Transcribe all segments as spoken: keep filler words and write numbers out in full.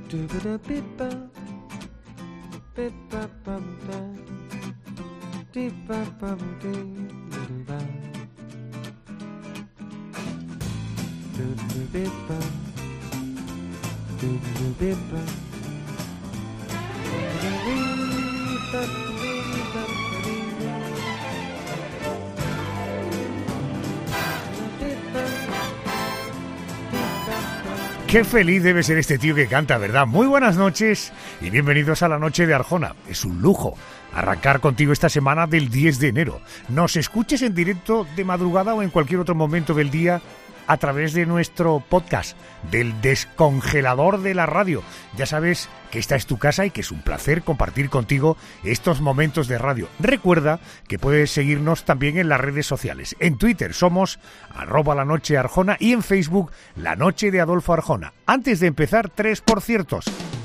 Qué feliz debe ser este tío que canta, ¿verdad? Muy buenas noches y bienvenidos a la noche de Arjona. Es un lujo arrancar contigo esta semana del diez de enero. Nos escuches en directo de madrugada o en cualquier otro momento del día a través de nuestro podcast, del descongelador de la radio. Ya sabes que esta es tu casa y que es un placer compartir contigo estos momentos de radio. Recuerda que puedes seguirnos también en las redes sociales. En Twitter somos arroba la noche Arjona y en Facebook La Noche de Adolfo Arjona. Antes de empezar, tres por ciertos.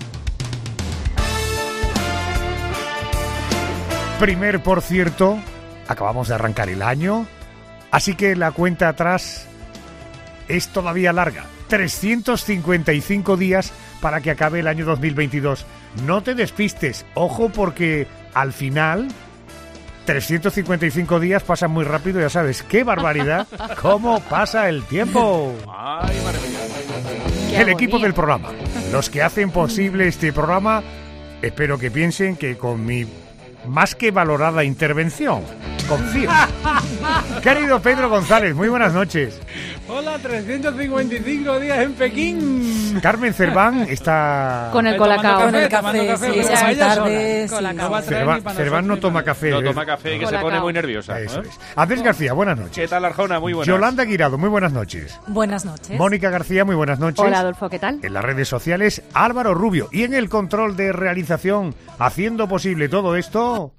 Primer por cierto, acabamos de arrancar el año, así que la cuenta atrás es todavía larga. trescientos cincuenta y cinco días para que acabe el año dos mil veintidós. No te despistes, ojo, porque al final trescientos cincuenta y cinco días pasan muy rápido, ya sabes. ¡Qué barbaridad! ¿Cómo pasa el tiempo? ¡Ay, maravilla! El equipo del programa, los que hacen posible este programa, espero que piensen que con mi más que valorada intervención confío. Querido Pedro González, muy buenas noches. Hola, trescientos cincuenta y cinco días en Pekín. Carmen Cerván está... Con el colacao. Con el café, café sí, esas son tardes. Cerván, Cerván no toma café. No toma café, que se pone muy nerviosa. Eso ¿eh? es. Andrés García, buenas noches. ¿Qué tal, Arjona? Muy buenas. Yolanda Guirado, muy buenas noches. Buenas noches. Mónica García, muy buenas noches. Hola, Adolfo, ¿qué tal? En las redes sociales, Álvaro Rubio. Y en el control de realización, haciendo posible todo esto,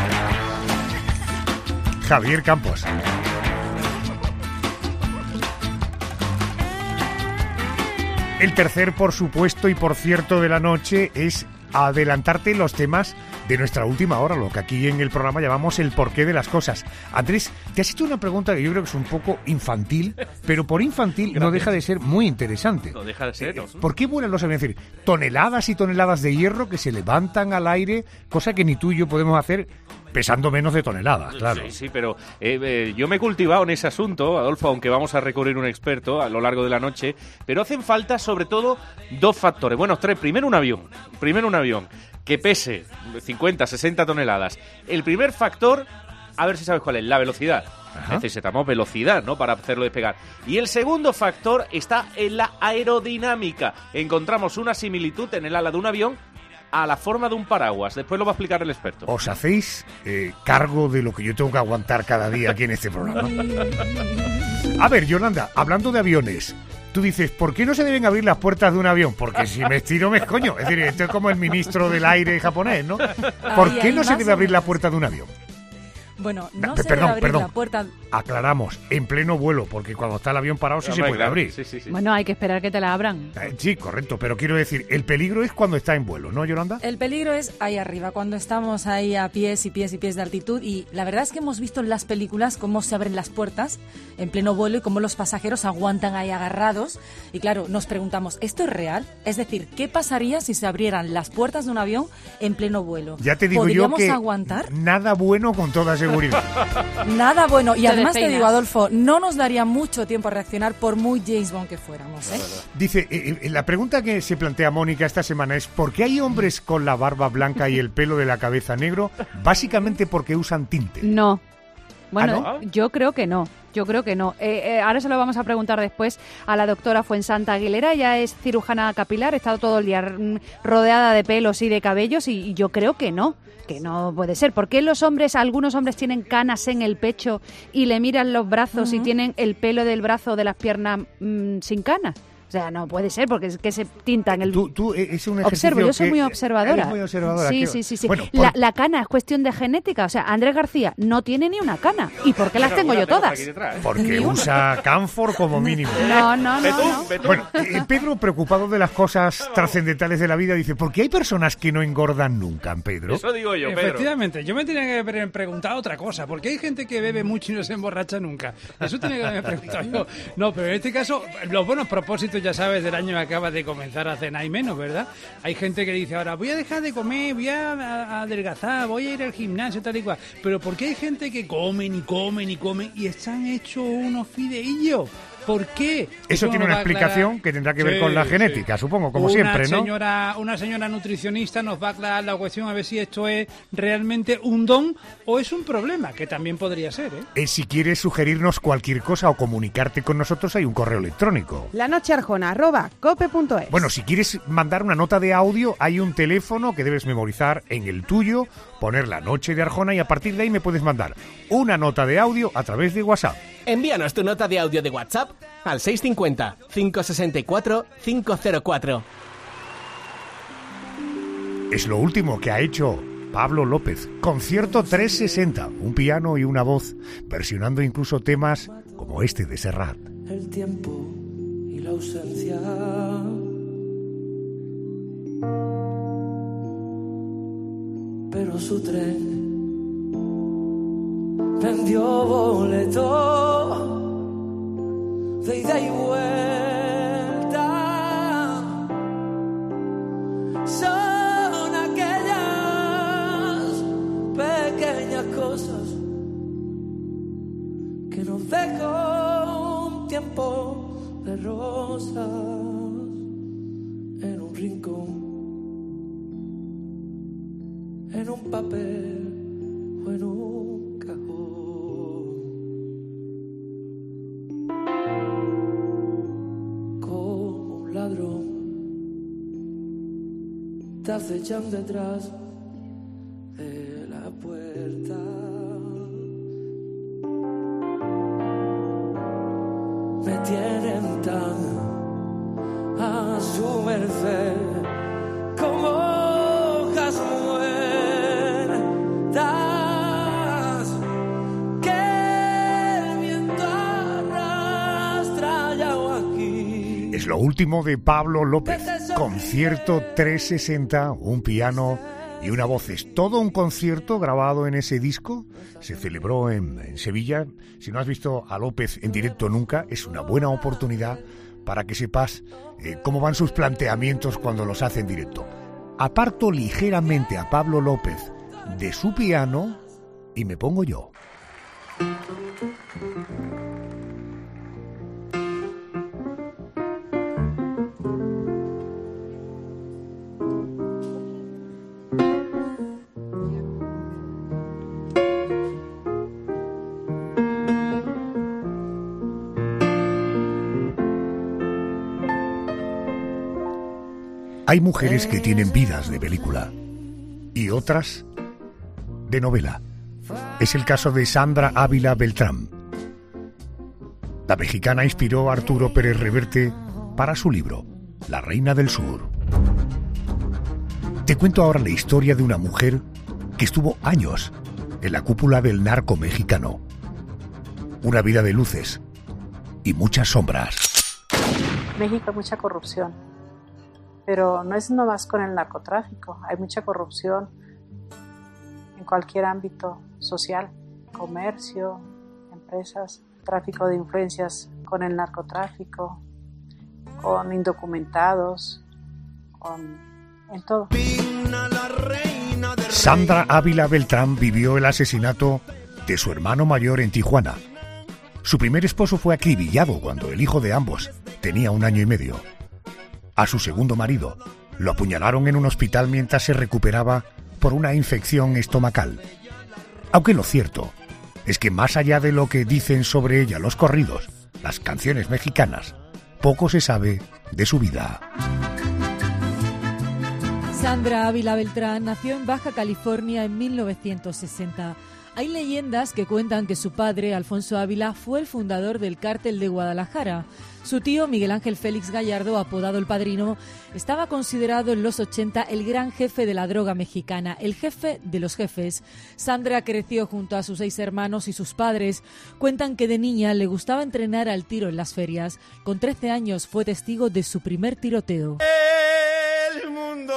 Javier Campos. El tercer, por supuesto, y por cierto de la noche es adelantarte los temas de nuestra última hora, lo que aquí en el programa llamamos el porqué de las cosas. Andrés, te has hecho una pregunta que yo creo que es un poco infantil, pero por infantil no deja de ser muy interesante. No deja de ser, ¿no? ¿Por qué vuelan los aviones? Es decir, toneladas y toneladas de hierro que se levantan al aire, cosa que ni tú y yo podemos hacer pesando menos de toneladas, claro. Sí, sí, pero eh, eh, yo me he cultivado en ese asunto, Adolfo, aunque vamos a recurrir a un experto a lo largo de la noche, pero hacen falta sobre todo dos factores. Bueno, tres. Primero un avión, primero un avión que pese cincuenta, sesenta toneladas. El primer factor, a ver si sabes cuál es, la velocidad. Ajá. Necesitamos velocidad, ¿no?, para hacerlo despegar. Y el segundo factor está en la aerodinámica. Encontramos una similitud en el ala de un avión a la forma de un paraguas. Después lo va a explicar el experto. ¿Os hacéis eh, cargo de lo que yo tengo que aguantar cada día aquí en este programa? A ver, Yolanda, hablando de aviones, tú dices, ¿por qué no se deben abrir las puertas de un avión? Porque si me estiro me escoño. Es decir, esto es como el ministro del aire japonés, ¿no? ¿Por Ay, qué ay, no se más debe o abrir la menos. puerta de un avión? Bueno, no Pe- se perdón, debe abrir perdón. la puerta. Aclaramos, en pleno vuelo, porque cuando está el avión parado sí se Hombre, puede claro. abrir. Sí, sí, sí. Bueno, hay que esperar que te la abran. Eh, Sí, correcto, pero quiero decir, el peligro es cuando está en vuelo, ¿no, Yolanda? El peligro es ahí arriba, cuando estamos ahí a pies y pies y pies de altitud, y la verdad es que hemos visto en las películas cómo se abren las puertas en pleno vuelo y cómo los pasajeros aguantan ahí agarrados, y claro, nos preguntamos, ¿esto es real? Es decir, ¿qué pasaría si se abrieran las puertas de un avión en pleno vuelo? Ya te digo yo ¿Podríamos que aguantar? nada bueno con toda seguridad. Nada bueno, y Te además te despeinas. digo, Adolfo, no nos daría mucho tiempo a reaccionar por muy James Bond que fuéramos, ¿eh? Dice, eh, eh, la pregunta que se plantea Mónica esta semana es ¿por qué hay hombres con la barba blanca y el pelo de la cabeza negro? Básicamente porque usan tinte. No. Bueno, ¿Ah, no? yo creo que no. Yo creo que no. Eh, eh, ahora se lo vamos a preguntar después a la doctora Fuensanta Aguilera. Ella es cirujana capilar, ha estado todo el día mm, rodeada de pelos y de cabellos y, y yo creo que no. Que no puede ser. ¿Por qué los hombres, algunos hombres tienen canas en el pecho y le miran los brazos Ujú. y tienen el pelo del brazo o de las piernas mmm, sin canas? O sea, no puede ser porque es que se tintan el... Tú, tú, eh, es un ejercicio Observo, yo soy que- muy observadora. Eres muy observadora. Sí, qué- sí, sí, sí. Bueno, la, por- la cana es cuestión de genética. O sea, Andrés García no tiene ni una cana. ¿Y por qué las tengo yo todas? porque Ni una. usa Camphor como mínimo. No, no, no, Betún, no. Betún. Bueno, eh, Pedro, preocupado de las cosas trascendentales de la vida, dice, ¿por qué hay personas que no engordan nunca, Pedro? Eso digo yo, Pedro. Efectivamente, yo me tenía que haber preguntado otra cosa, porque hay gente que bebe mucho y no se emborracha nunca. Eso tiene que haberme preguntado yo. No, pero en este caso, los buenos propósitos propósito, ya sabes, del año que acaba de comenzar a cenar y menos, ¿verdad? Hay gente que dice ahora, voy a dejar de comer, voy a, a adelgazar, voy a ir al gimnasio, tal y cual. Pero ¿por qué hay gente que comen y comen y comen y están hechos unos fideillos? ¿Por qué? Eso tiene una explicación que tendrá que ver sí, con la genética, sí. supongo, como una siempre, ¿no? Señora, una señora nutricionista nos va a aclarar la cuestión a ver si esto es realmente un don o es un problema, que también podría ser, ¿eh? Eh, si quieres sugerirnos cualquier cosa o comunicarte con nosotros, hay un correo electrónico. lanochearjona arroba cope punto es. Bueno, si quieres mandar una nota de audio, hay un teléfono que debes memorizar en el tuyo, poner La Noche de Arjona y a partir de ahí me puedes mandar una nota de audio a través de WhatsApp. Envíanos tu nota de audio de WhatsApp al seis cinco cero, cinco seis cuatro, cinco cero cuatro. Es lo último que ha hecho Pablo López. Concierto trescientos sesenta, un piano y una voz, versionando incluso temas como este de Serrat. El tiempo y la ausencia. Pero su tren vendió boleto de ida y vuelta. Son aquellas pequeñas cosas que nos dejó un tiempo de rosas en un rincón, en un papel o en un cajón. Como un ladrón te acechan detrás de la puerta. Me tienen tan a su merced como hojas muertas que el viento arrastra ya aquí. Es lo último de Pablo López. Concierto trescientos sesenta, un piano y una voz. Es todo un concierto grabado en ese disco. Se celebró en, en Sevilla. Si no has visto a López en directo nunca, es una buena oportunidad para que sepas eh, cómo van sus planteamientos cuando los hace en directo. Aparto ligeramente a Pablo López de su piano y me pongo yo. Hay mujeres que tienen vidas de película y otras de novela. Es el caso de Sandra Ávila Beltrán. La mexicana inspiró a Arturo Pérez Reverte para su libro, La Reina del Sur. Te cuento ahora la historia de una mujer que estuvo años en la cúpula del narco mexicano. Una vida de luces y muchas sombras. México hay mucha corrupción. Pero no es nomás con el narcotráfico, hay mucha corrupción en cualquier ámbito social, comercio, empresas, tráfico de influencias con el narcotráfico, con indocumentados, con en todo. Sandra Ávila Beltrán vivió el asesinato de su hermano mayor en Tijuana. Su primer esposo fue acribillado cuando el hijo de ambos tenía un año y medio. A su segundo marido lo apuñalaron en un hospital mientras se recuperaba por una infección estomacal. Aunque lo cierto es que más allá de lo que dicen sobre ella los corridos, las canciones mexicanas, poco se sabe de su vida. Sandra Ávila Beltrán nació en Baja California en mil novecientos sesenta. Hay leyendas que cuentan que su padre, Alfonso Ávila, fue el fundador del Cártel de Guadalajara. Su tío, Miguel Ángel Félix Gallardo, apodado El Padrino, estaba considerado en los ochenta el gran jefe de la droga mexicana, el jefe de los jefes. Sandra creció junto a sus seis hermanos y sus padres. Cuentan que de niña le gustaba entrenar al tiro en las ferias. Con trece años fue testigo de su primer tiroteo. El mundo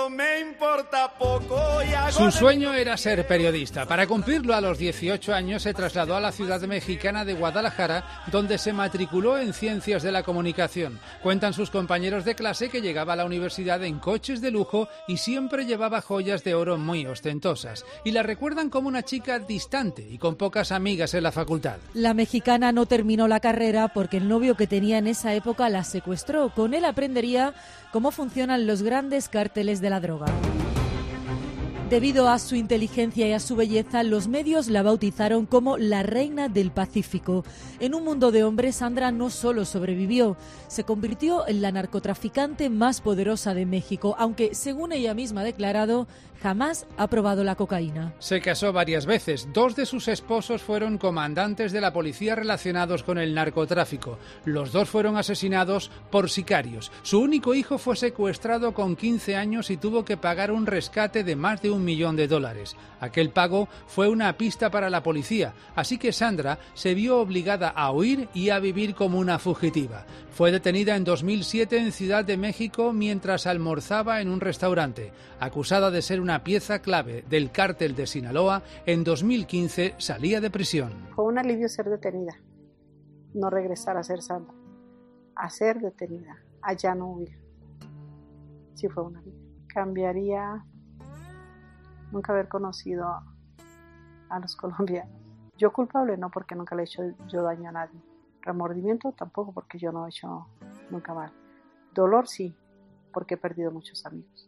eso me importa poco. Y hago Su sueño era ser periodista. Para cumplirlo, a los dieciocho años se trasladó a la ciudad mexicana de Guadalajara, donde se matriculó en Ciencias de la Comunicación. Cuentan sus compañeros de clase que llegaba a la universidad en coches de lujo y siempre llevaba joyas de oro muy ostentosas. Y la recuerdan como una chica distante y con pocas amigas en la facultad. La mexicana no terminó la carrera porque el novio que tenía en esa época la secuestró. Con él aprendería cómo funcionan los grandes cárteles de la droga. Debido a su inteligencia y a su belleza, los medios la bautizaron como la reina del Pacífico. En un mundo de hombres, Sandra no solo sobrevivió, se convirtió en la narcotraficante más poderosa de México, aunque, según ella misma ha declarado, jamás ha probado la cocaína. Se casó varias veces. Dos de sus esposos fueron comandantes de la policía relacionados con el narcotráfico. Los dos fueron asesinados por sicarios. Su único hijo fue secuestrado con quince años y tuvo que pagar un rescate de más de un millón de dólares. Aquel pago fue una pista para la policía, así que Sandra se vio obligada a huir y a vivir como una fugitiva. Fue detenida en dos mil siete en Ciudad de México mientras almorzaba en un restaurante. Acusada de ser una pieza clave del cártel de Sinaloa, en dos mil quince salía de prisión. Fue un alivio ser detenida, no regresar a ser Sandra, a ser detenida, a ya no huir. Sí fue un alivio. Cambiaría nunca haber conocido a los colombianos. Yo culpable no, porque nunca le he hecho yo daño a nadie. Remordimiento tampoco, porque yo no he hecho nunca mal. Dolor sí, porque he perdido muchos amigos.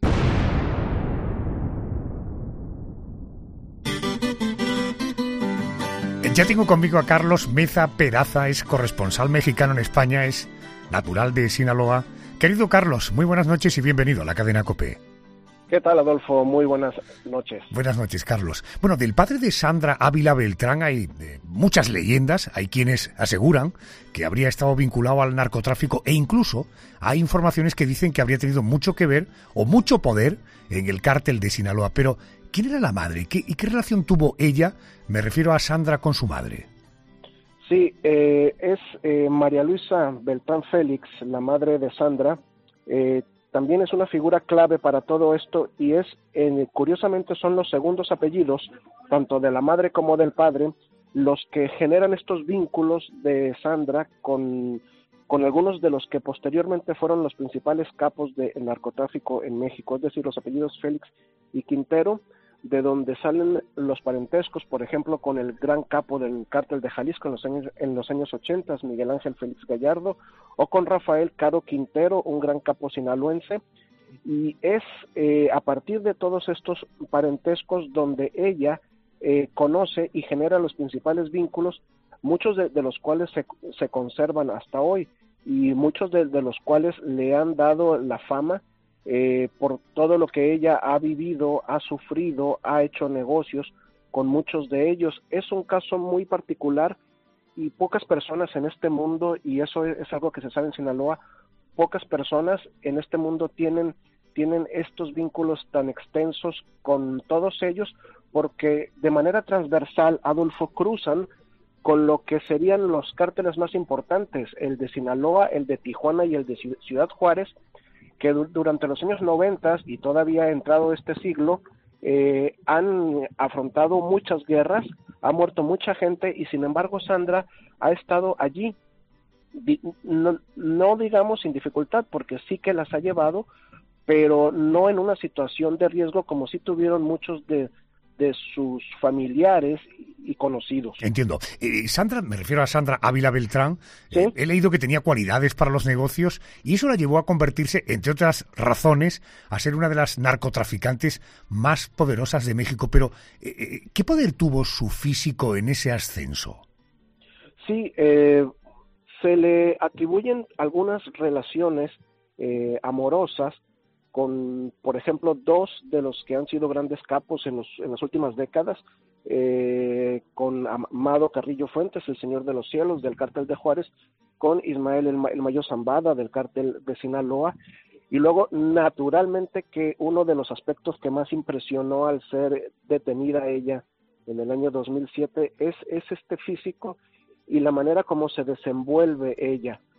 Ya tengo conmigo a Carlos Meza Peraza, es corresponsal mexicano en España, es natural de Sinaloa. Querido Carlos, muy buenas noches y bienvenido a la cadena COPE. ¿Qué tal, Adolfo? Muy buenas noches. Buenas noches, Carlos. Bueno, del padre de Sandra Ávila Beltrán hay eh, muchas leyendas. Hay quienes aseguran que habría estado vinculado al narcotráfico e incluso hay informaciones que dicen que habría tenido mucho que ver o mucho poder en el cártel de Sinaloa. Pero, ¿quién era la madre? ¿Qué, ¿Y qué relación tuvo ella? Me refiero a Sandra con su madre. Sí, eh, es eh, María Luisa Beltrán Félix, la madre de Sandra. Eh, También es una figura clave para todo esto y es, eh, curiosamente, son los segundos apellidos, tanto de la madre como del padre, los que generan estos vínculos de Sandra con, con algunos de los que posteriormente fueron los principales capos del narcotráfico en México, es decir, los apellidos Félix y Quintero, de donde salen los parentescos, por ejemplo, con el gran capo del cártel de Jalisco en los años, en los años ochenta, Miguel Ángel Félix Gallardo, o con Rafael Caro Quintero, un gran capo sinaloense, y es eh, a partir de todos estos parentescos donde ella eh, conoce y genera los principales vínculos, muchos de, de los cuales se, se conservan hasta hoy, y muchos de, de los cuales le han dado la fama Eh, por todo lo que ella ha vivido, ha sufrido, ha hecho negocios con muchos de ellos. Es un caso muy particular y pocas personas en este mundo, y eso es, es algo que se sabe en Sinaloa, pocas personas en este mundo tienen, tienen estos vínculos tan extensos con todos ellos, porque de manera transversal, Adolfo, cruzan con lo que serían los cárteles más importantes, el de Sinaloa, el de Tijuana y el de Ciudad Juárez, que durante los años noventa y todavía entrado este siglo, eh, han afrontado muchas guerras, ha muerto mucha gente, y sin embargo Sandra ha estado allí, no, no digamos sin dificultad, porque sí que las ha llevado, pero no en una situación de riesgo como sí tuvieron muchos de, de sus familiares y conocidos. Entiendo. Eh, Sandra, me refiero a Sandra Ávila Beltrán, ¿sí? eh, he leído que tenía cualidades para los negocios y eso la llevó a convertirse, entre otras razones, a ser una de las narcotraficantes más poderosas de México. Pero, eh, ¿qué poder tuvo su físico en ese ascenso? Sí, eh, se le atribuyen algunas relaciones eh, amorosas con, por ejemplo, dos de los que han sido grandes capos en, los, en las últimas décadas, eh, con Amado Carrillo Fuentes, el Señor de los Cielos, del cártel de Juárez, con Ismael el, el Mayo Zambada, del cártel de Sinaloa, y luego, naturalmente, que uno de los aspectos que más impresionó al ser detenida ella en el año dos mil siete es, es este físico y la manera como se desenvuelve ella.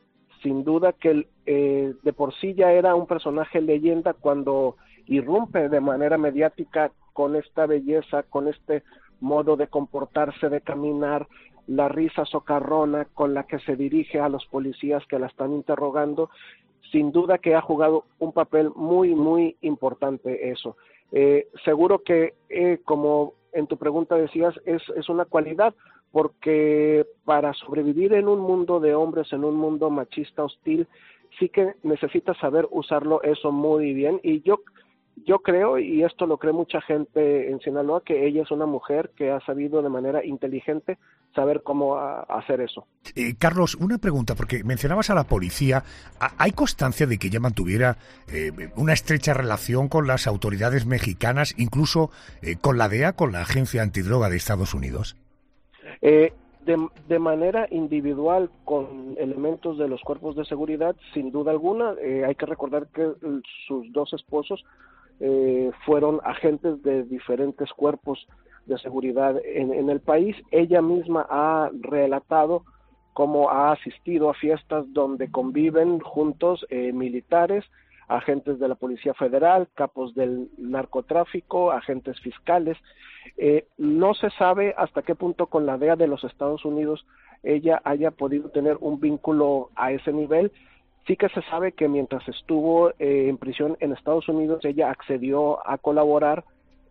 sin duda que eh, de por sí ya era un personaje leyenda cuando irrumpe de manera mediática con esta belleza, con este modo de comportarse, de caminar, la risa socarrona con la que se dirige a los policías que la están interrogando. Sin duda que ha jugado un papel muy, muy importante eso. Eh, seguro que, eh, como en tu pregunta decías, es, es una cualidad, porque para sobrevivir en un mundo de hombres, en un mundo machista hostil, sí que necesitas saber usarlo eso muy bien. Y yo Yo creo, y esto lo cree mucha gente en Sinaloa, que ella es una mujer que ha sabido de manera inteligente saber cómo a, hacer eso. Eh, Carlos, una pregunta, porque mencionabas a la policía. ¿Hay constancia de que ella mantuviera eh, una estrecha relación con las autoridades mexicanas, incluso eh, con la D E A, con la Agencia Antidroga de Estados Unidos? Eh, de, de manera individual, con elementos de los cuerpos de seguridad, sin duda alguna. Eh, hay que recordar que sus dos esposos Eh, fueron agentes de diferentes cuerpos de seguridad en, en el país. Ella misma ha relatado cómo ha asistido a fiestas donde conviven juntos eh, militares, agentes de la Policía Federal, capos del narcotráfico, agentes fiscales. Eh, no se sabe hasta qué punto con la D E A de los Estados Unidos ella haya podido tener un vínculo a ese nivel. Sí que se sabe que mientras estuvo eh, en prisión en Estados Unidos, ella accedió a colaborar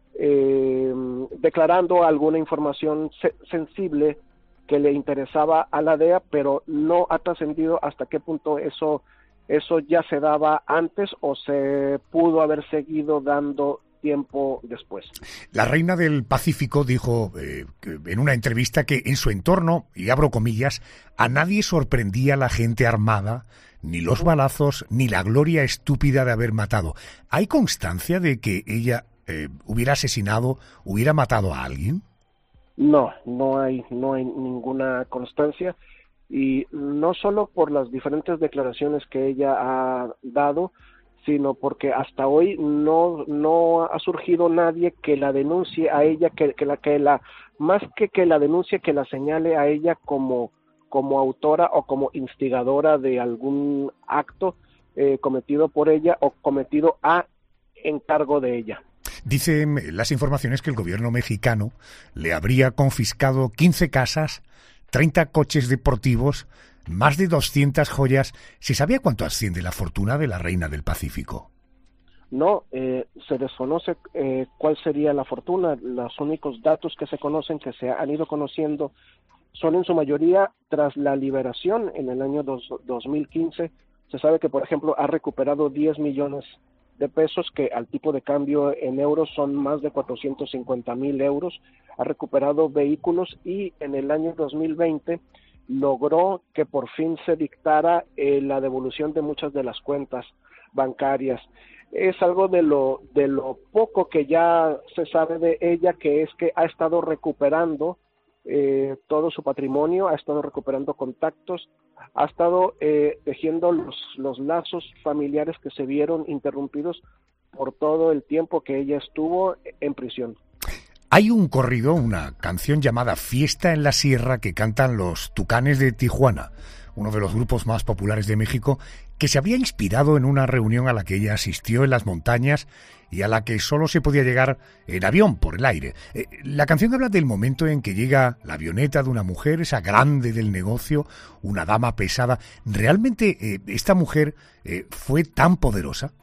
eh, declarando alguna información se- sensible que le interesaba a la D E A, pero no ha trascendido hasta qué punto eso, eso ya se daba antes o se pudo haber seguido dando tiempo después. La reina del Pacífico dijo eh, en una entrevista que en su entorno, y abro comillas, a nadie sorprendía la gente armada, ni los balazos, ni la gloria estúpida de haber matado. ¿Hay constancia de que ella eh, hubiera asesinado, hubiera matado a alguien? No, no hay, no hay ninguna constancia, y no solo por las diferentes declaraciones que ella ha dado, sino porque hasta hoy no no ha surgido nadie que la denuncie a ella, que, que la que la más que que la denuncie, que la señale a ella como como autora o como instigadora de algún acto eh, cometido por ella o cometido a encargo de ella. Dicen las informaciones que el gobierno mexicano le habría confiscado quince casas, treinta coches deportivos, más de doscientas joyas. ¿Se sabía cuánto asciende la fortuna de la reina del Pacífico? No, eh, se desconoce eh, cuál sería la fortuna. Los únicos datos que se conocen, que se han ido conociendo, son en su mayoría tras la liberación en el año dos, dos mil quince. Se sabe que, por ejemplo, ha recuperado diez millones de pesos, que al tipo de cambio en euros son más de cuatrocientos cincuenta mil euros. Ha recuperado vehículos y en el año dos mil veinte logró que por fin se dictara eh, la devolución de muchas de las cuentas bancarias. Es algo de lo de lo poco que ya se sabe de ella, que es que ha estado recuperando eh, todo su patrimonio, ha estado recuperando contactos, ha estado eh, tejiendo los, los lazos familiares que se vieron interrumpidos por todo el tiempo que ella estuvo en prisión. Hay un corrido, una canción llamada Fiesta en la Sierra, que cantan los Tucanes de Tijuana, uno de los grupos más populares de México, que se había inspirado en una reunión a la que ella asistió en las montañas y a la que solo se podía llegar en avión, por el aire. Eh, la canción habla del momento en que llega la avioneta de una mujer, esa grande del negocio, una dama pesada. ¿Realmente eh, esta mujer eh, fue tan poderosa?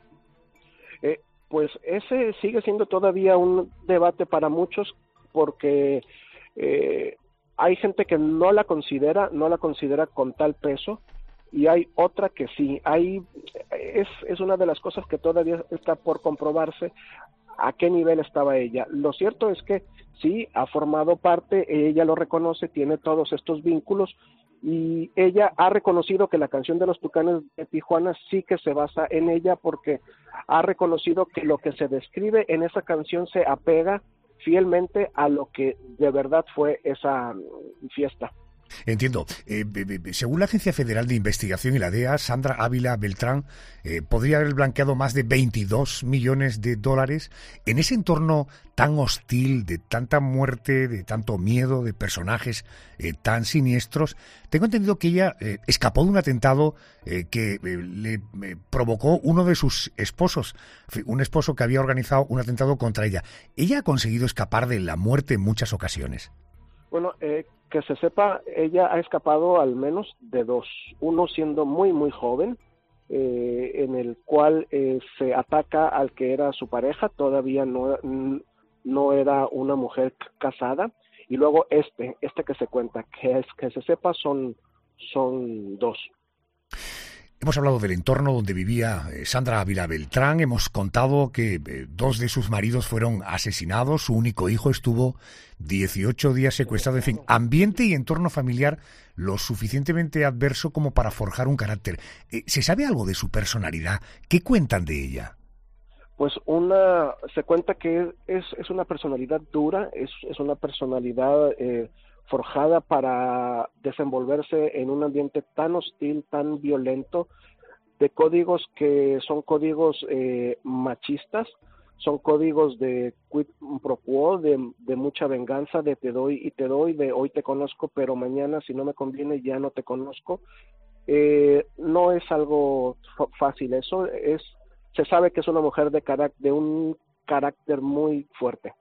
Eh, pues ese sigue siendo todavía un debate para muchos, porque eh, hay gente que no la considera, no la considera con tal peso, y hay otra que sí. Hay es es una de las cosas que todavía está por comprobarse a qué nivel estaba ella. Lo cierto es que sí ha formado parte, ella lo reconoce, tiene todos estos vínculos, y ella ha reconocido que la canción de los Tucanes de Tijuana sí que se basa en ella, porque ha reconocido que lo que se describe en esa canción se apega fielmente a lo que de verdad fue esa fiesta. Entiendo. Eh, según la Agencia Federal de Investigación y la D E A, Sandra Ávila Beltrán eh, podría haber blanqueado más de veintidós millones de dólares en ese entorno tan hostil, de tanta muerte, de tanto miedo, de personajes eh, tan siniestros. Tengo entendido que ella eh, escapó de un atentado eh, que eh, le eh, provocó uno de sus esposos, un esposo que había organizado un atentado contra ella. Ella ha conseguido escapar de la muerte en muchas ocasiones. Bueno, eh, que se sepa, ella ha escapado al menos de dos. Uno siendo muy, muy joven, eh, en el cual eh, se ataca al que era su pareja, todavía no, no era una mujer casada. Y luego este, este que se cuenta, que es que se sepa, son, son dos. Hemos hablado del entorno donde vivía Sandra Ávila Beltrán, hemos contado que eh, dos de sus maridos fueron asesinados, su único hijo estuvo dieciocho días secuestrado, en fin, ambiente y entorno familiar lo suficientemente adverso como para forjar un carácter. Eh, ¿Se sabe algo de su personalidad? ¿Qué cuentan de ella? Pues una, se cuenta que es, es una personalidad dura, es, es una personalidad eh, forjada para desenvolverse en un ambiente tan hostil, tan violento, de códigos que son códigos eh, machistas, son códigos de quid pro quo, de, de mucha venganza, de te doy y te doy, de hoy te conozco, pero mañana si no me conviene ya no te conozco. Eh, no es algo fácil eso, es, se sabe que es una mujer de, carac- de un carácter muy fuerte.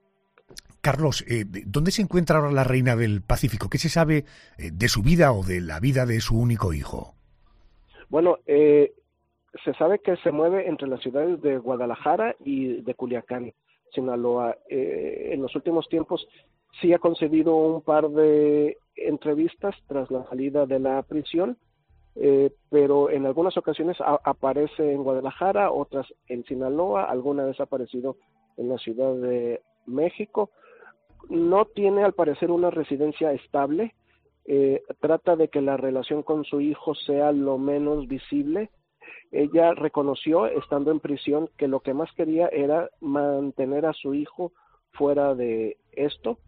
Carlos, eh, ¿dónde se encuentra ahora la reina del Pacífico? ¿Qué se sabe eh, de su vida o de la vida de su único hijo? Bueno, eh, se sabe que se mueve entre las ciudades de Guadalajara y de Culiacán, Sinaloa. Eh, en los últimos tiempos sí ha concedido un par de entrevistas tras la salida de la prisión, eh, pero en algunas ocasiones a- aparece en Guadalajara, otras en Sinaloa, alguna vez ha aparecido en la Ciudad de México. No tiene al parecer una residencia estable, eh, trata de que la relación con su hijo sea lo menos visible. Ella reconoció, estando en prisión, que lo que más quería era mantener a su hijo fuera de esto,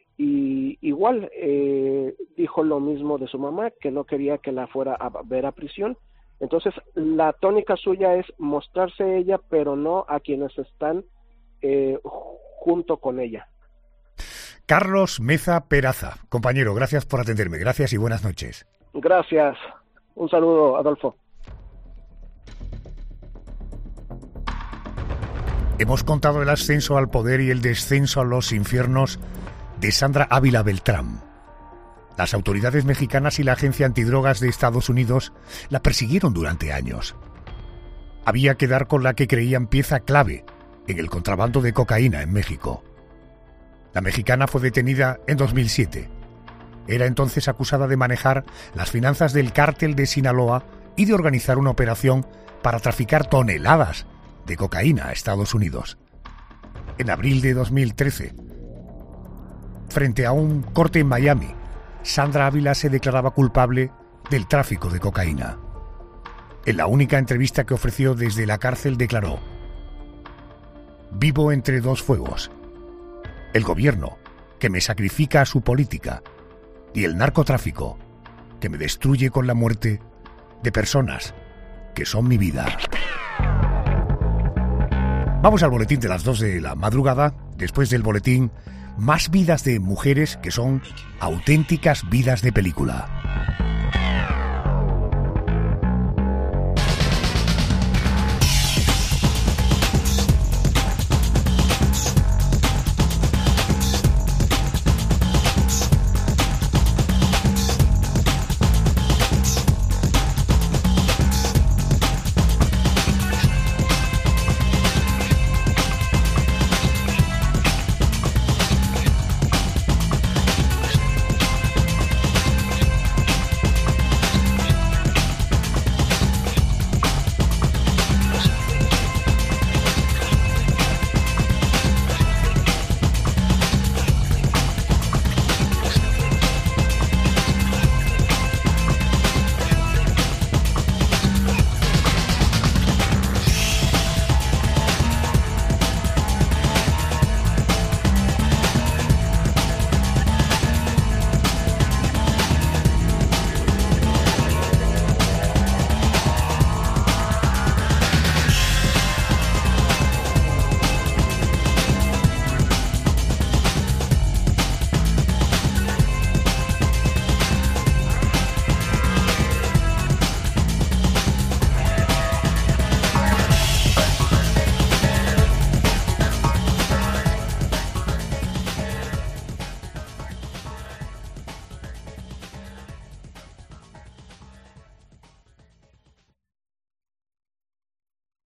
y igual eh, dijo lo mismo de su mamá, que no quería que la fuera a ver a prisión. Entonces la tónica suya es mostrarse ella, pero no a quienes están eh, junto con ella. Carlos Meza Peraza, compañero, gracias por atenderme, gracias y buenas noches. Gracias, un saludo, Adolfo. Hemos contado el ascenso al poder y el descenso a los infiernos de Sandra Ávila Beltrán. Las autoridades mexicanas y la Agencia Antidrogas de Estados Unidos la persiguieron durante años. Había que dar con la que creían pieza clave en el contrabando de cocaína en México. La mexicana fue detenida en dos mil siete. Era entonces acusada de manejar las finanzas del cártel de Sinaloa y de organizar una operación para traficar toneladas de cocaína a Estados Unidos. En abril de dos mil trece, frente a un corte en Miami, Sandra Ávila se declaraba culpable del tráfico de cocaína. En la única entrevista que ofreció desde la cárcel declaró: vivo entre dos fuegos, el gobierno, que me sacrifica a su política, y el narcotráfico, que me destruye con la muerte de personas que son mi vida. Vamos al boletín de las dos de la madrugada. Después del boletín, más vidas de mujeres que son auténticas vidas de película.